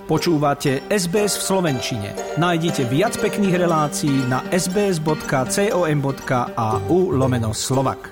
Počúvate SBS v slovenčine. Nájdite viac pekných relácií na sbs.com.au/Slovak.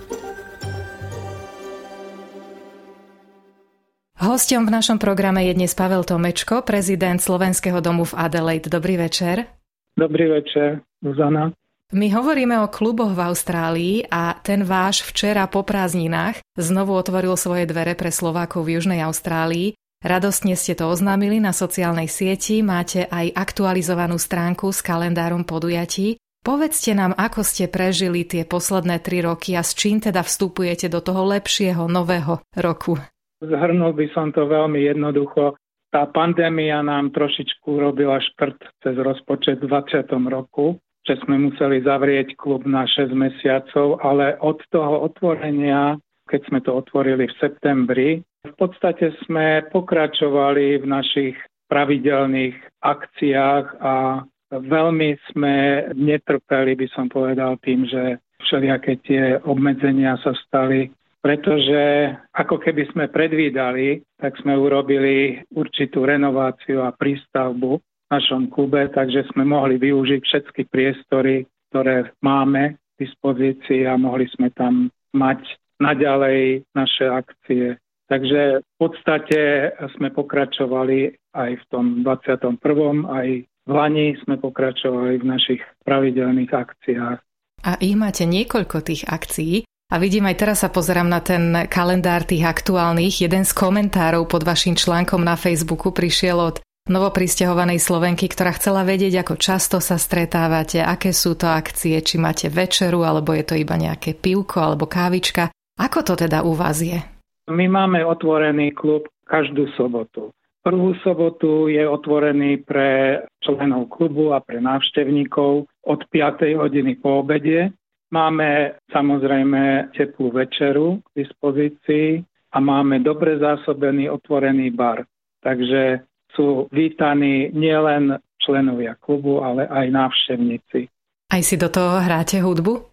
Hosťom v našom programe je dnes Pavel Tomečko, prezident Slovenského domu v Adelaide. Dobrý večer. Dobrý večer, Zuzana. My hovoríme o kluboch v Austrálii a ten váš včera po prázdninách znovu otvoril svoje dvere pre Slovákov v Južnej Austrálii. Radostne ste to oznámili na sociálnej sieti, máte aj aktualizovanú stránku s kalendárom podujatí. Povedzte nám, ako ste prežili tie posledné 3 roky a s čím teda vstupujete do toho lepšieho, nového roku. Zhrnul by som to veľmi jednoducho. Tá pandémia nám trošičku robila škrt cez rozpočet v 20. roku, že sme museli zavrieť klub na 6 mesiacov, ale od toho otvorenia, keď sme to otvorili v septembri, v podstate sme pokračovali v našich pravidelných akciách a veľmi sme netrpeli, by som povedal, tým, že všelijaké tie obmedzenia sa stali, pretože ako keby sme predvídali, tak sme urobili určitú renováciu a prístavbu v našom klube, takže sme mohli využiť všetky priestory, ktoré máme k dispozícii a mohli sme tam mať naďalej naše akcie. Takže v podstate sme pokračovali aj v tom 21. aj v lani sme pokračovali v našich pravidelných akciách. A ich máte niekoľko tých akcií. A vidím, aj teraz sa pozerám na ten kalendár tých aktuálnych. Jeden z komentárov pod vašim článkom na Facebooku prišiel od novoprisťahovanej Slovenky, ktorá chcela vedieť, ako často sa stretávate, aké sú to akcie, či máte večeru, alebo je to iba nejaké pivko alebo kávička. Ako to teda u vás je? My máme otvorený klub každú sobotu. Prvú sobotu je otvorený pre členov klubu a pre návštevníkov od 5. hodiny po obede. Máme samozrejme teplú večeru k dispozícii a máme dobre zásobený otvorený bar. Takže sú vítaní nielen členovia klubu, ale aj návštevníci. Aj si do toho hráte hudbu?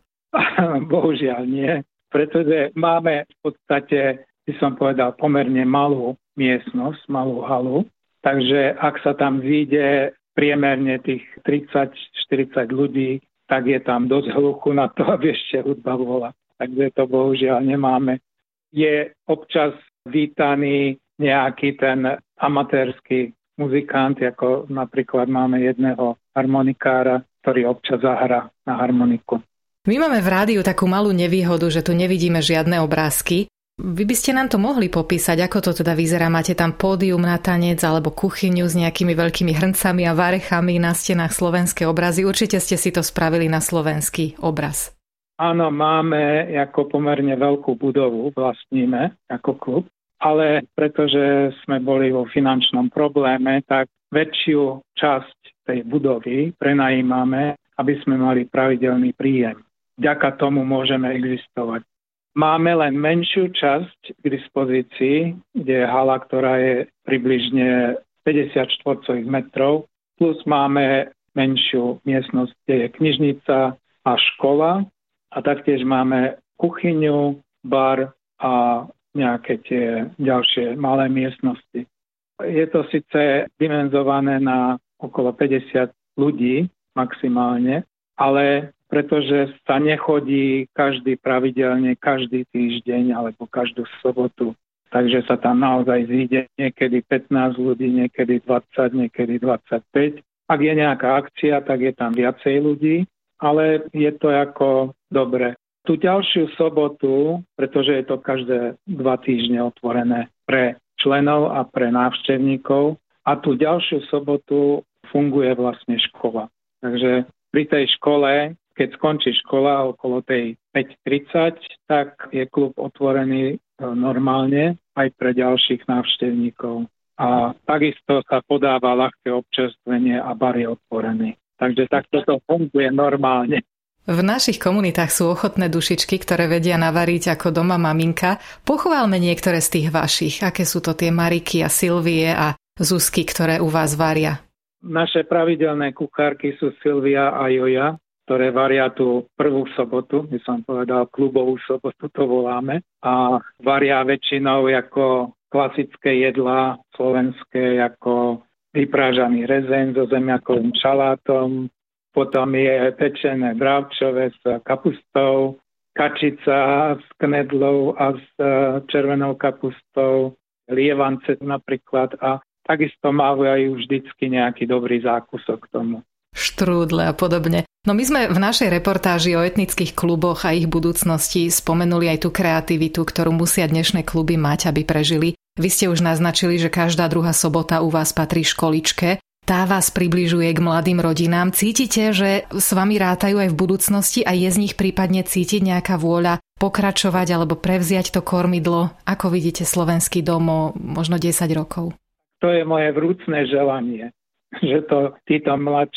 Bohužiaľ nie, pretože máme v podstate, by som povedal, pomerne malú miestnosť, malú halu. Takže ak sa tam zíde priemerne tých 30-40 ľudí, tak je tam dosť hluchu na to, aby ešte hudba bola. Takže to bohužiaľ nemáme. Je občas vítaný nejaký ten amatérsky muzikant, ako napríklad máme jedného harmonikára, ktorý občas zahra na harmoniku. My máme v rádiu takú malú nevýhodu, že tu nevidíme žiadne obrázky. Vy by ste nám to mohli popísať, ako to teda vyzerá? Máte tam pódium na tanec alebo kuchyňu s nejakými veľkými hrncami a varechami, na stenách slovenské obrazy. Určite ste si to spravili na slovenský obraz. Áno, máme ako pomerne veľkú budovu, vlastníme ako klub, ale pretože sme boli vo finančnom probléme, tak väčšiu časť tej budovy prenajímame, aby sme mali pravidelný príjem. Vďaka tomu môžeme existovať. Máme len menšiu časť k dispozícii, kde je hala, ktorá je približne 50 štvorcových metrov, plus máme menšiu miestnosť, kde je knižnica a škola a taktiež máme kuchyňu, bar a nejaké tie ďalšie malé miestnosti. Je to síce dimenzované na okolo 50 ľudí maximálne, ale pretože sa nechodí každý pravidelne, každý týždeň alebo každú sobotu. Takže sa tam naozaj zíde niekedy 15 ľudí, niekedy 20, niekedy 25. Ak je nejaká akcia, tak je tam viacej ľudí, ale je to ako dobre. Tú ďalšiu sobotu, pretože je to každé 2 týždne otvorené pre členov a pre návštevníkov, a tú ďalšiu sobotu funguje vlastne škola. Takže pri tej škole, keď skončí škola okolo tej 5:30, tak je klub otvorený normálne aj pre ďalších návštevníkov. A takisto sa podáva ľahké občerstvenie a bar je otvorený. Takže takto to funguje normálne. V našich komunitách sú ochotné dušičky, ktoré vedia navariť ako doma maminka. Pochválme niektoré z tých vašich. Aké sú to tie Mariky a Silvie a Zuzky, ktoré u vás varia? Naše pravidelné kuchárky sú Silvia a Joja, ktoré varia tú prvú sobotu, by som povedal, klubovú sobotu to voláme, a varia väčšinou ako klasické jedlá slovenské, ako vyprážaný rezeň so zemiakovým šalátom, potom je pečené bravčové s kapustou, kačica s knedlou a s červenou kapustou, lievance napríklad a takisto mávajú vždycky nejaký dobrý zákusok k tomu. Štrúdle a podobne. No my sme v našej reportáži o etnických kluboch a ich budúcnosti spomenuli aj tú kreativitu, ktorú musia dnešné kluby mať, aby prežili. Vy ste už naznačili, že každá druhá sobota u vás patrí školičke. Tá vás približuje k mladým rodinám. Cítite, že s vami rátajú aj v budúcnosti a je z nich prípadne cítiť nejaká vôľa pokračovať alebo prevziať to kormidlo? Ako vidíte Slovenský dom o možno 10 rokov? To je moje vrúcne želanie, že to títo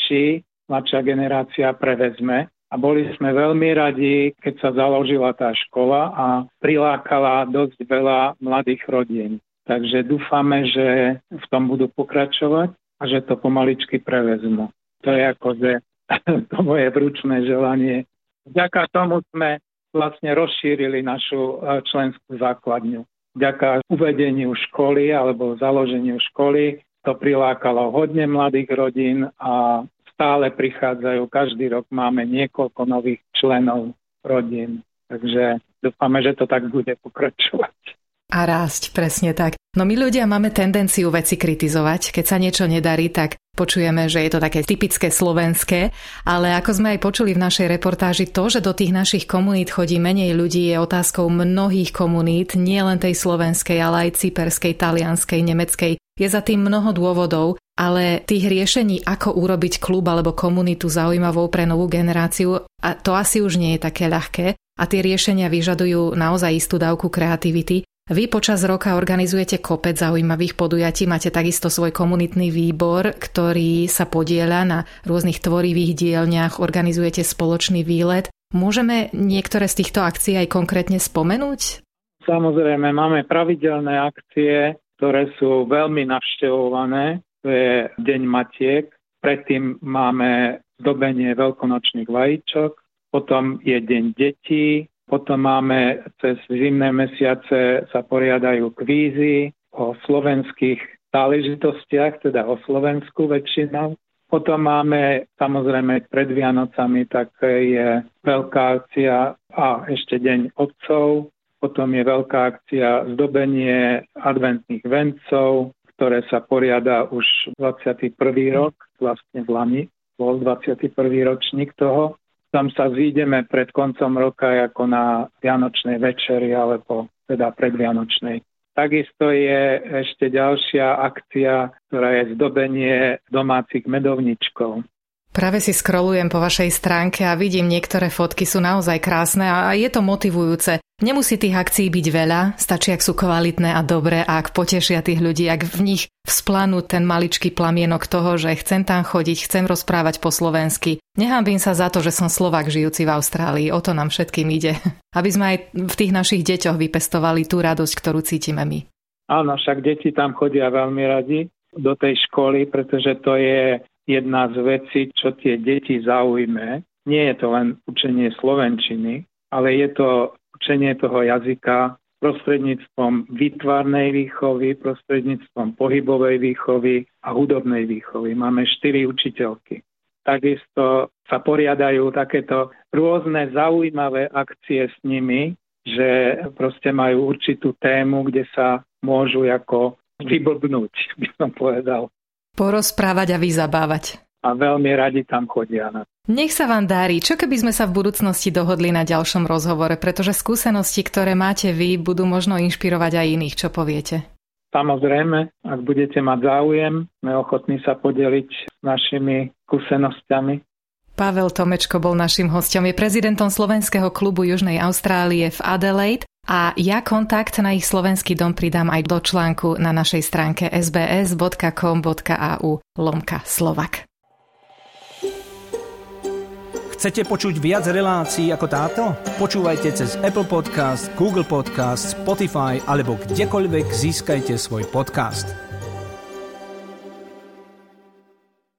mladšia generácia prevezme. A boli sme veľmi radi, keď sa založila tá škola a prilákala dosť veľa mladých rodín. Takže dúfame, že v tom budú pokračovať a že to pomaličky prevezmu. To je akože to moje vrúčné želanie. Vďaka tomu sme vlastne rozšírili našu členskú základňu. Vďaka uvedeniu školy alebo založeniu školy to prilákalo hodne mladých rodín a stále prichádzajú. Každý rok máme niekoľko nových členov rodín. Takže dúfame, že to tak bude pokračovať. A rásť, presne tak. No my ľudia máme tendenciu veci kritizovať. Keď sa niečo nedarí, tak počujeme, že je to také typické slovenské. Ale ako sme aj počuli v našej reportáži, to, že do tých našich komunít chodí menej ľudí, je otázkou mnohých komunít, nie len tej slovenskej, ale aj cyperskej, talianskej, nemeckej. Je za tým mnoho dôvodov, ale tých riešení, ako urobiť klub alebo komunitu zaujímavou pre novú generáciu, a to asi už nie je také ľahké. A tie riešenia vyžadujú naozaj istú dávku kreativity. Vy počas roka organizujete kopec zaujímavých podujatí, máte takisto svoj komunitný výbor, ktorý sa podieľa na rôznych tvorivých dielňach, organizujete spoločný výlet. Môžeme niektoré z týchto akcií aj konkrétne spomenúť? Samozrejme, máme pravidelné akcie, ktoré sú veľmi navštevované. To je Deň Matiek, predtým máme zdobenie veľkonočných vajíčok, potom je Deň detí, potom máme cez zimné mesiace sa poriadajú kvízy o slovenských záležitostiach, teda o Slovensku väčšinou. Potom máme samozrejme pred Vianocami, tak je veľká akcia a ešte Deň otcov. Potom je veľká akcia zdobenie adventných vencov, ktoré sa poriada už 21. rok, vlastne v Lani bol 21. ročník toho. Tam sa zídeme pred koncom roka ako na vianočnej večeri alebo teda predvianočnej. Takisto je ešte ďalšia akcia, ktorá je zdobenie domácich medovničkov. Práve si scrollujem po vašej stránke a vidím, niektoré fotky sú naozaj krásne a je to motivujúce. Nemusí tých akcií byť veľa, stačí, ak sú kvalitné a dobré a ak potešia tých ľudí, ak v nich vzplanú ten maličký plamienok toho, že chcem tam chodiť, chcem rozprávať po slovensky. Nehanbím sa za to, že som Slovák žijúci v Austrálii, o to nám všetkým ide. Aby sme aj v tých našich deťoch vypestovali tú radosť, ktorú cítime my. Áno, však deti tam chodia veľmi radi do tej školy, pretože to je jedna z vecí, čo tie deti zaujme. Nie je to len učenie slovenčiny, ale je to učenie toho jazyka prostredníctvom výtvarnej výchovy, prostredníctvom pohybovej výchovy a hudobnej výchovy. Máme 4 učiteľky. Takisto sa poriadajú takéto rôzne zaujímavé akcie s nimi, že proste majú určitú tému, kde sa môžu ako vyblbnúť, by som povedal. Porozprávať a vyzabávať. A veľmi radi tam chodia. Nech sa vám darí. Čo keby sme sa v budúcnosti dohodli na ďalšom rozhovore? Pretože skúsenosti, ktoré máte vy, budú možno inšpirovať aj iných. Čo poviete? Samozrejme, ak budete mať záujem, sme ochotní sa podeliť s našimi skúsenosťami. Pavel Tomečko bol našim hosťom. Je prezidentom Slovenského klubu Južnej Austrálie v Adelaide a ja kontakt na ich slovenský dom pridám aj do článku na našej stránke sbs.com.au/Slovak. Chcete počuť viac relácií ako táto? Počúvajte cez Apple Podcast, Google Podcast, Spotify alebo kdekoľvek získajte svoj podcast.